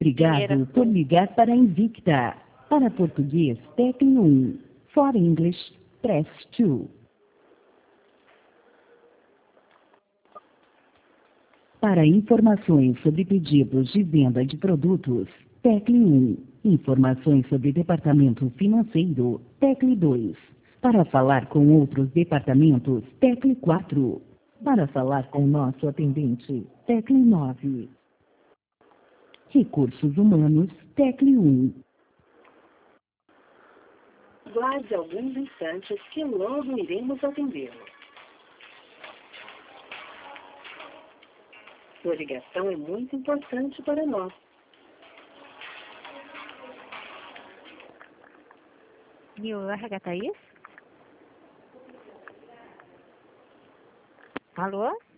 Obrigado por ligar para a Invicta. Para português, tecle 1. For English, press 2. Para informações sobre pedidos de venda de produtos, tecle 1. Informações sobre departamento financeiro, tecle 2. Para falar com outros departamentos, tecle 4. Para falar com nosso atendente, tecle 9. Recursos humanos, tecle 1. Guarde alguns instantes que logo iremos atendê-lo. Sua ligação é muito importante para nós. New RH Thaís? Alô?